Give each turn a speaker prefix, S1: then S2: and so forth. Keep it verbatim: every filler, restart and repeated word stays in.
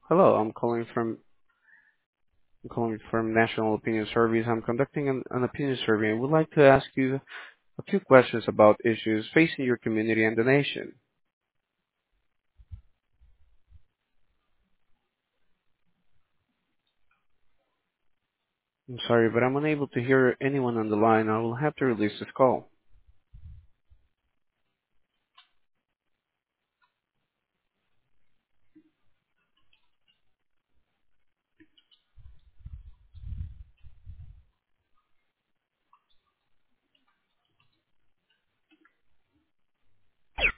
S1: Hello, I'm calling from I'm calling from National Opinion Surveys. I'm conducting an, an opinion survey and would like to ask you a few questions about issues facing your community and the nation. I'm sorry, but I'm unable to hear anyone on the line. I will have to release this call.